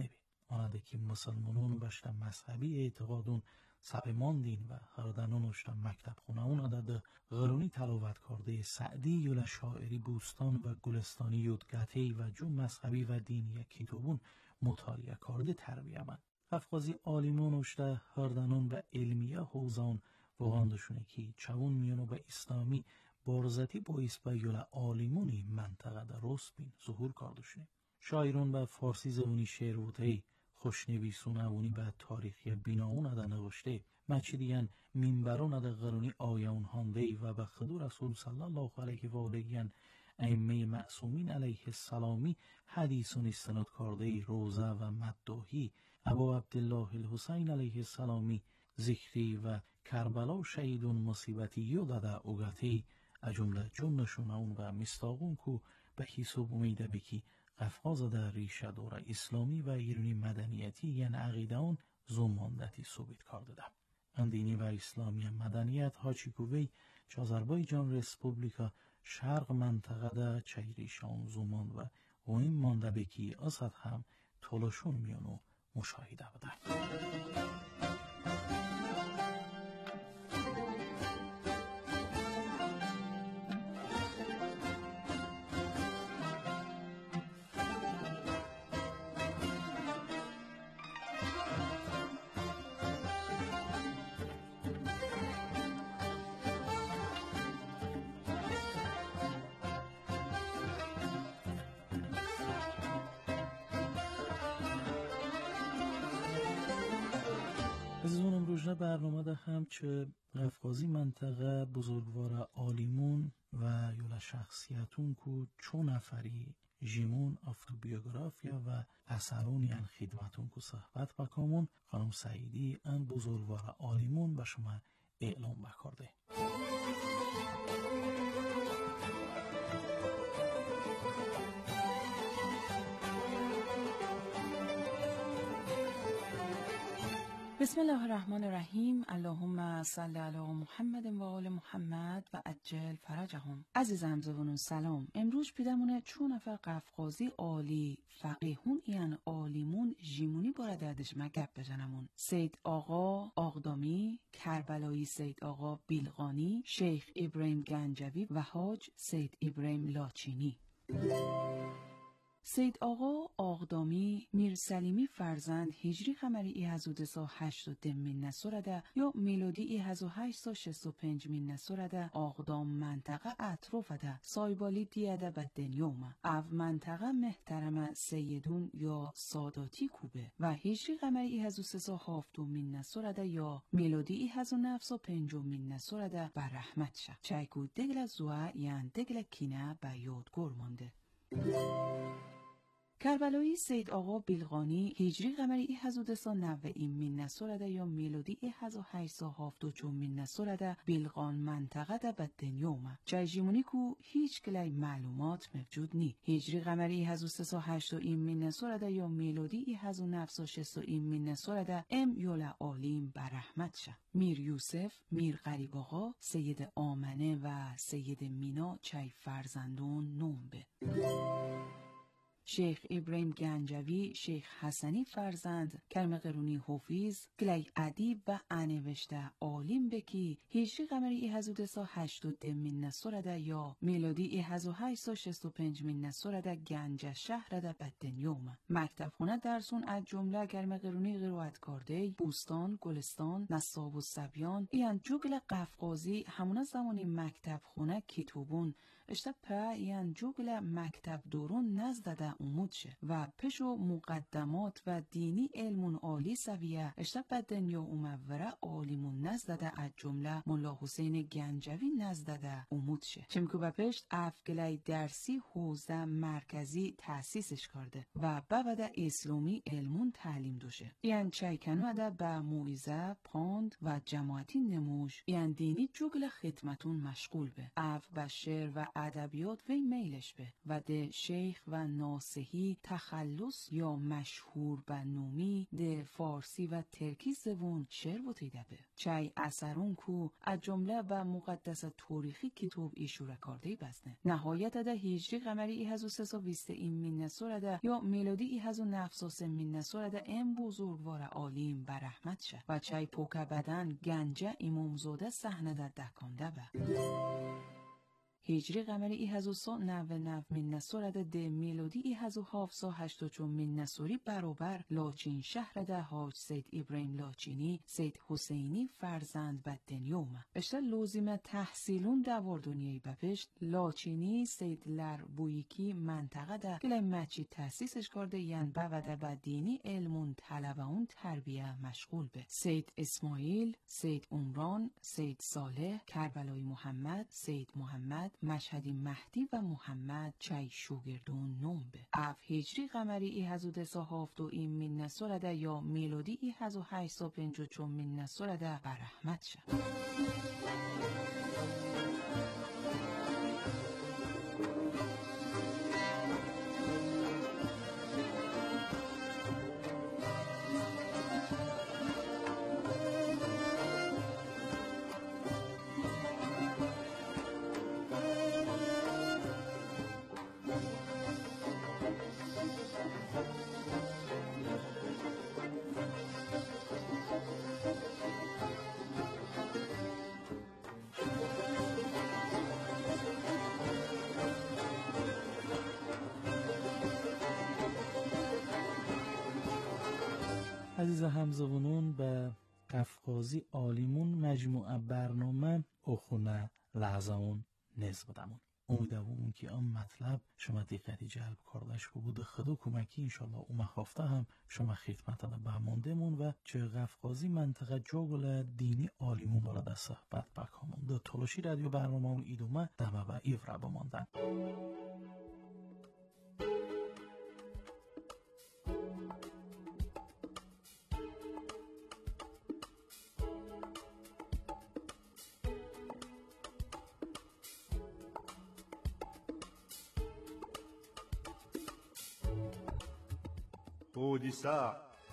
آنده که مسلمانون بشت مذهبی اعتقادون سپمان دین و هردنون اشتا مکتب خونه اون ده غرونی تلاوت کرده سعدی یولا شاعری بوستان و گلستانی یودگتی و جو مذهبی و دینی کتابون مطالعه کرده تربیه من افغازی آلیمون اشتا هردنون و علمیه حوزان وغاندشونه که چون میانو به اسلامی بارزتی باعث به یولا آلیمونی منطقه در روست بین ظهور کردشونه شاعرون به فارسی زبونی شعر بوده خوشنویسون اونی به تاریخی بیناون ده نوشته مچیدین منبرون ده غرونی آیون هانده و به خدو رسول صلی الله علیه و آله ائمه معصومین علیه السلامی حدیثون استناد کرده روزه و مداحی ابو عبدالله الحسین علیه السلامی ذکری و کربلا شهیدون مصیبتی یوده ده اوگتی اجمله جملشون اون و مستاقون کو به حساب امیده بکی قفقاز در ریشه دور اسلامی و ایرانی مدنیتی یعنی عقیده اون زماندتی ثابت کرده ده. اندینی و اسلامی مدنیت هاچیکووی چه آذربایجان رسپوبلیکا شرق منطقه ده چه ریشان زمان و این مانده بکی اصد هم طولشون میانو مشاهده بده. عزیزانم روزنه برنامه ده هم چه قفقازی منطقه بزرگوار آلیمون و یولا شخصیتون کو چون نفری جیمون افروبیوگرافیا و اثرون یعن خدمتون کو صحبت بکامون خانم سعیدی ان بزرگوار آلیمون به شما اعلام بکرده. بسم الله الرحمن الرحیم. اللهم صل علی محمد و آل محمد و عجل فرجهم. عزیز همزبانون سلام. امروز پیدمونه چون نفر قفقازی عالی فقیهون یعنی عالیمون جیمونی باره دردش مگب بجنمون. سید آقا آقدامی، کربلایی سید آقا بیلغانی، شیخ ابراهیم گنجوی و حاج سید ابراهیم لاچینی. سید آقا آقدامی میرسلیمی فرزند هجری قمری ای هزار و سه هشت دمین نسورده یا میلادی ای هزار و هشتصد و شصت و پنج من نسورده آقدام منطقه اطرافده سایبالی دیده به دنیومه او منطقه محترم سیدون یا ساداتی کوبه و هجری قمری ای هزار و سیصد و هفت من نسورده یا میلادی ای هزار و نهصد و پنج من نسورده بر رحمت شه چایکو دگل زوه یعن دگل کینه به یادگار مانده. کربلایی سید آقا بیلغانی هجری قمری ای هزار و دویست و نود من نسورده یا میلادی ای هزار و هشتصد و هفتاد و چهار من نسورده بیلغان منطقه ده به دنیومه جایجیمونی کو هیچ کلی معلومات موجود نی. هجری قمری ای هزار و سیصد و هشتاد من نسورده یا میلادی ای هزار و نهصد و شصت من نسورده ام یولا عالیم بر رحمت شه. میر یوسف، میر غریب آقا، سید آمنه و سید مینا چای فرزندون نوم به. شیخ ابراهیم گنجوی، شیخ حسنی فرزند، کرم قرونی حافظ، گلی ادیب و انوشته عالم بکی، هجری قمری ای هزار و دویست و هشتاد من نسورده یا میلادی ای هزار و هشتصد و شصت و پنج من نسورده گنج شهر ده به دنیومه. مکتب خونه درسون از جمله کرم قرونی قرائت کرده، بوستان، گلستان، نصاب و سبیان، این جوگل قفقازی همون زمانی مکتب خونه کتابون اشتا پا یعن جوگل مکتب دورون نزدده امود شه و پشو مقدمات و دینی علمون عالی سویه اشتا به دنیا اموره عالیمون نزدده از جمله ملا حسین گنجوی نزدده امود شه چمکو به پشت افگلی درسی حوزه مرکزی تأسیسش کرده و بعد اسلامی علمون تعلیم دوشه یعن چایکنو ده به موعظه پاند و جماعتی نموش یعن دینی جوگل خدمتون مشغول به اف و شعر و ادبیات وی میلش به و ده شیخ و ناسهی تخلص یا مشهور به نومی ده فارسی و ترکی زبون شعر و تیده به چای اثرون کو از جمله و مقدس تاریخی کتاب ایشو رکارده بزنه. نهایت ده هجری قمری ای هزو سسا ویسته این مینسوره ده یا میلادی ای هزو نفساس مینسوره ده ام بزرگوار عالیم برحمت شه و چای پوکه بدن گنجه امامزاده صحنه در دکانده به. هجری قمری ای هزو سا نو نو من نسوره ده میلادی ای هزو هاف سا هشتا چون من نسوری برابر لاچین شهر ده حاج سید ابراهیم لاچینی سید حسینی فرزند بد دنیومه. اشتر لازمه تحصیلون دوار دنیای بپشت لاچینی سید لر بویکی منطقه ده گله مچی تحسیسش کرده ین بوده بد دینی علمون طلبه اون تربیه مشغول به. سید اسماعیل، سید عمران، سید صالح، کربلای محمد، سید محمد مشهدی مهدی و محمد چای شوگردون نوم به. اف هجری قمری ای هزو دسا هافتو این من نسورده یا میلادی ای هزو هشتا پنجو چون من نسورده برحمت شد. عزیز همزبانون به قفقازی آلیمون مجموعه برنامه اخونه لحظمون نزبدمون امیدوارم که آن مطلب شما دقتی جلب کردش که بود خدا کمکی انشالله اومه خافته هم شما خدمت ده بماندمون و چه قفقازی منطقه جاگل دینی آلیمون برده صحبت بکامون ده تلاشی رادیو برنامه اون ایدومه دمه و ایوره بماندن. حادثه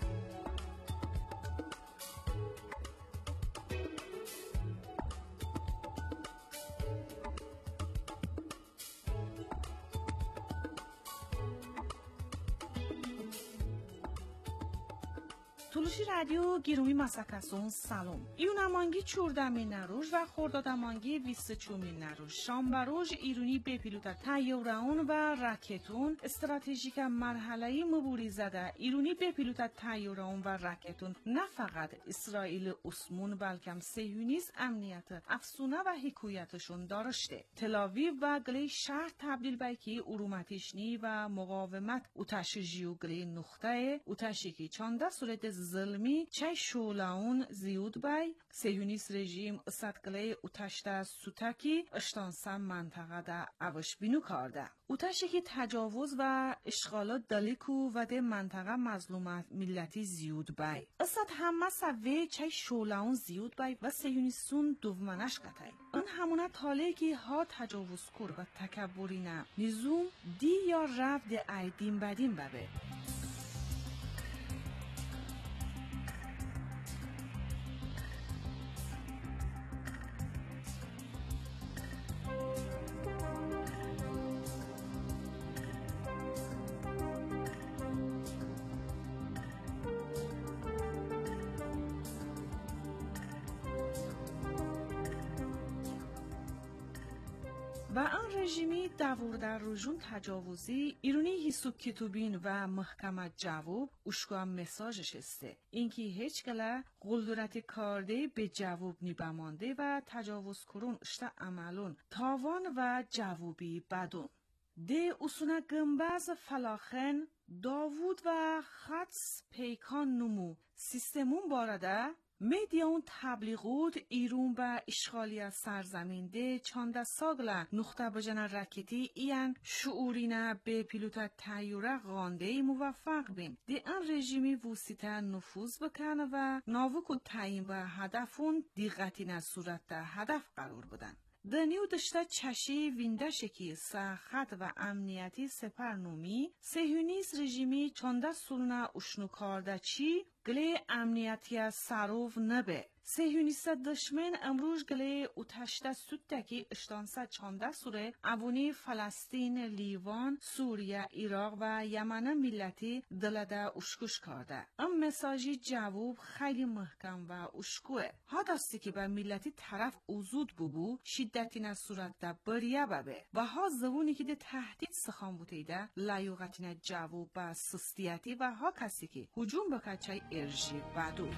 تلوشی رادیو گیرومی مسکسون سلام. ایونمانگی چوردمی نروش و خوردادمانگی ویست چومی نروش. شامبروش ایرونی به پیلوت تایورون و راکتون استراتژیک مرحله‌ای مبوری زده. ایرونی به پیلوت تایورون و راکتون نه فقط اسرائیل اسمون بلکه صهیونیسم امنیت افسونه و حکایتشون داشته. تلاویو و گلی شهر تبدیل به کی ارومتیشنی و مقاومت اوتشجیو گلی نقطه اوتشیکی چانده صورت ظلمی چای شولاون زیود بای صهیونیست رژیم صدقله اوتشته سوتکی اشتانسم منطقه ده اوش بینو کرده. اوتشی که تجاوز و اشغالات دلیکو و ده منطقه مظلومت ملتی زیود بای. اصد همه سوی چای شولاون زیود بای و صهیونیستون دومنش قطعی. اون همونه تاله که ها تجاوز کر و تکبرینه نزوم دی یا رفت ده ایدیم بدیم ببه. و آن رژیمی دور در رژون تجاوزی ایرونی هیسوب کتوبین و محکمت جواب اشکا مساجش استه. اینکه هیچ گله قلدرت کارده به جواب نیبمانده و تجاوز کرون اشتا عملون تاوان و جوابی بدون. ده اصونه گنباز فلاخن داوود و خطس پیکان نمو سیستمون بارده میدیون تبلیغات ایرون به اشغالی از سرزمین ده چانده ساگله نقطه بجن رکتی این شعورینه به پیلوت تایوره غانده موفق بین. ده این رژیمی وسیطه نفوذ بکنه و ناوکو تعیین و هدفون دیغتین از صورت ده هدف قرار بدن. دنیو دشته چشی ویندشکی ساخت و امنیتی سپرنومی سهیونیست رژیمی چونده سولنا اشنو کارده چی گلی امنیتی سروف نبه. سهیونیست دشمن امروز گلی اتشته سودتکی اشتانسه چانده سوره اوونی فلسطین، لیوان، سوریه، عراق و یمن ملتی دلده اشکوش کرده. ام مساجی جواب خیلی محکم و اشکوه. ها دستی که به ملتی طرف اوزود ببو شدتی نه صورت ده بریه ببه و ها زوونی که ده تهدید سخان بوده ده لایوغتی نه جواب به سستیتی و ها کسی که هجوم بکچه ارژی بدو.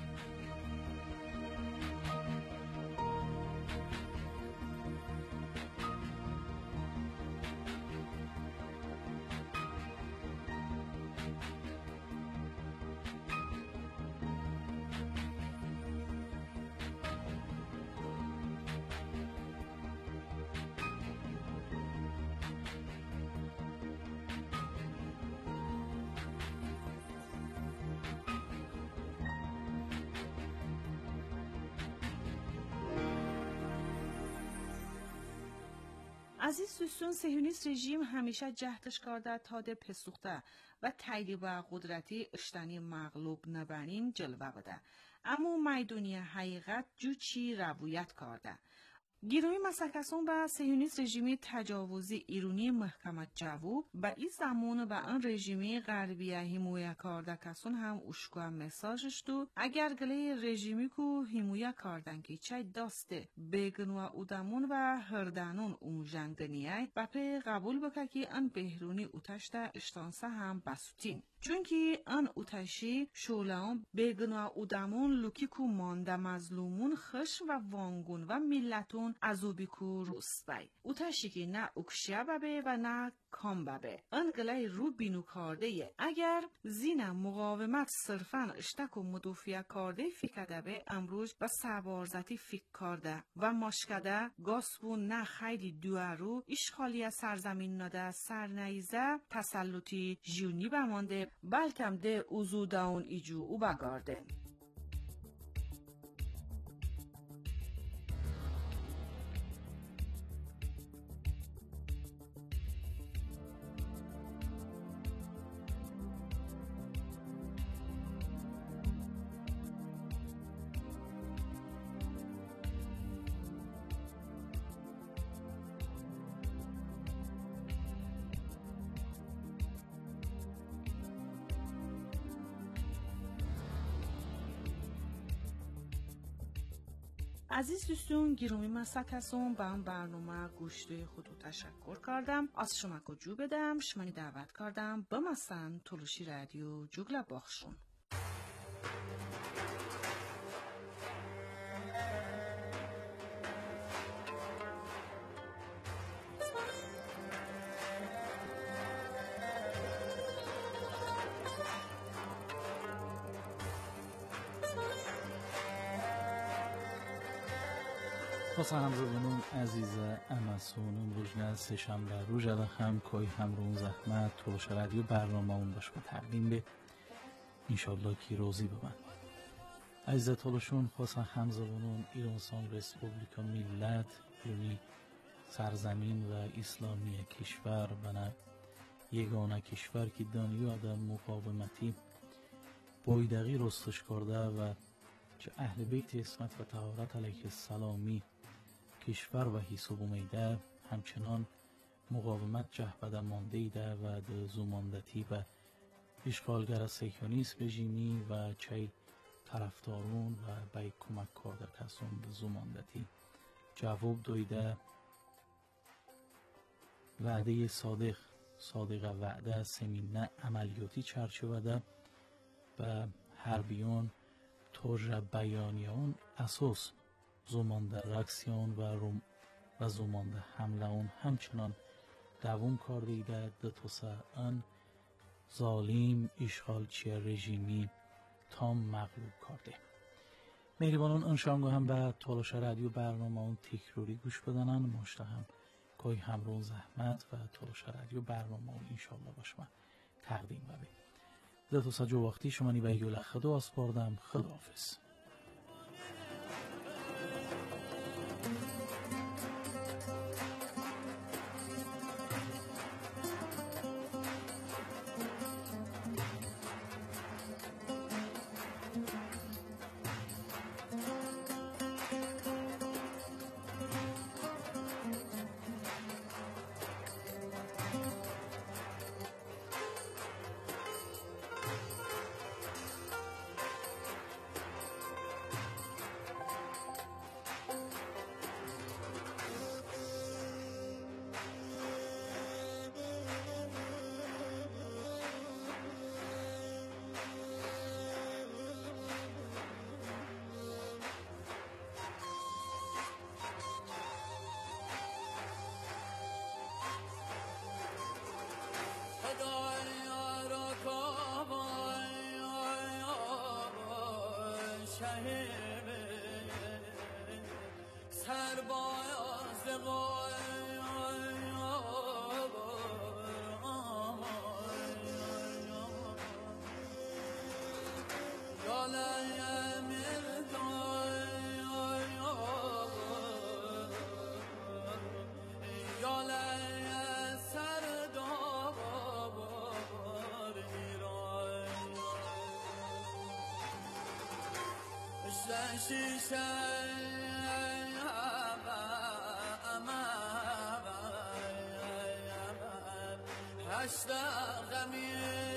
عزیز دوستان، صهیونیست رژیم همیشه جهدش کرده تا ده پسوخته و تایید و قدرتی اشتنی مغلوب نبرین جلوه بده. اما میدونی حقیقت جو چی رویت کرده. گیروی مسکسون به صهیونیست رژیمی تجاوزی ایرانی محکمت جواب به این زمان به آن رژیمی غربیه حمایه کرده کسون هم اشکوه مساجش دو اگر گلی رژیمی کو حمایه کردن که چای داسته بگن و اودمون و هردانون اومجنگنیه و پی قبول بکه که آن بهرونی اوتشته اشتانسه هم بسوتین. چون که آن اوتشی شولان بگن و اودمون لوکی کو مانده مظلومون خش و وانگون و ملتون ازوبی کو روستای. اوتشی که نه اکشیه ببه و نه کام ببه. آن گلای رو بینو کرده یه. اگر زین مقاومت صرفاً اشتک و مدافع کرده فکرده به امروز با سوارزتی فکر کرده و ماشکده گاسبون نه خیلی دوارو اشغالی سرزمین نده سرنیزه تسلطی جیونی بمانده بلکم ده اوزو داون ایجو او بگارده. عزیز دوستون گیرومی مسکسون به هم برنامه گوشته خودو تشکر کردم. از شما که جو بدم شمانی دعوت کردم بمستن تلوشی رادیو جوگل باخشون. خواست همزبانون عزیز امسونون روزنه سه شنبه روز هم کوی همرون زحمت تلوش رادیو برنامه اون باش با تقدیم به انشالله کی روزی ببن. عزیز تلوشون خواست همزبانون ایرانسان رسپوبلیکا ملت یعنی سرزمین و اسلامی کشور بنا یگانه کشور که دنیا در مقاومتی بایدقی رستش کرده و چه اهل بیت اسمت و طهارت علیه السلامی کشور و حساب میده همچنان مقاومت جهبده مانده ایده و در زماندتی و اشغالگر صهیونیست رژیمی و چه طرفدارون و به کمک کرده کسان در زماندتی جواب دویده وعده صادق صادق وعده سمینه عملیاتی چرچوبه ده و حربیون طور بیانیان اساس زمانده رکسیان و روم و زمانده حمله اون همچنان دوام کرده ایده ده توسه ان ظالم اشغالچی رژیمی تام مغلوب کرده. مهربانان انشانگاه هم به تلاش رادیو برنامه اون تکروری گوش بدنن مشتهم کوی همرون زحمت و تلاش رادیو برنامه اون انشالله باشم تقدیم ببه ده توسه جو وقتی شما نی به یول خدا اسپاردم. خداحافظ. شهید سرباز شیشه هشت غمی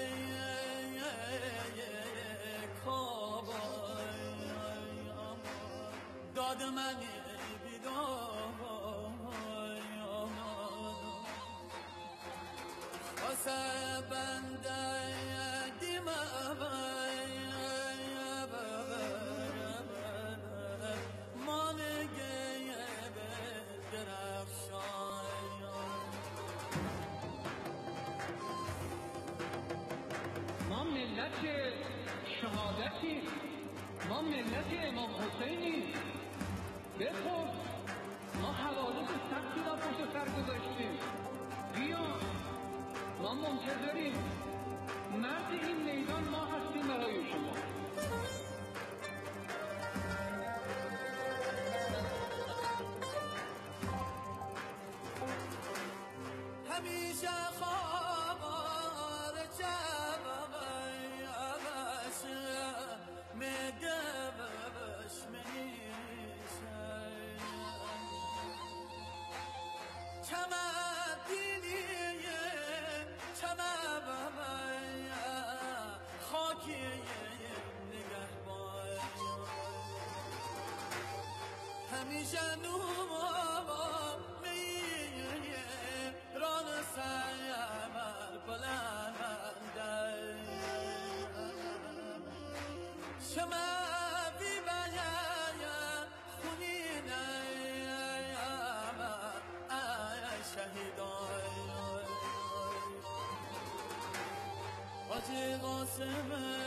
کابای داد منی بیدای واسه بنده دیمه ما ملت شهادتی، ما ملت امام حسینی. بپرس، ما حوادث سختی را پشت سر گذاشتیم. بیا، ما منتظریم. مرد این میدان ما هستیم برای شما. همیشه خوار جوابش مدبش میشه چما دینیه چما خاکی نگهبان همیشه نور ران سیمر بلنده شما بی بیایم خونینه شهیدای حاجی قاسم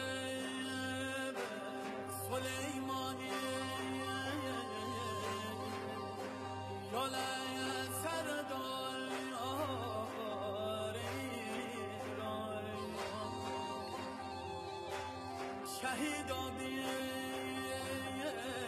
سلیمانی یالای سردار شهید آبی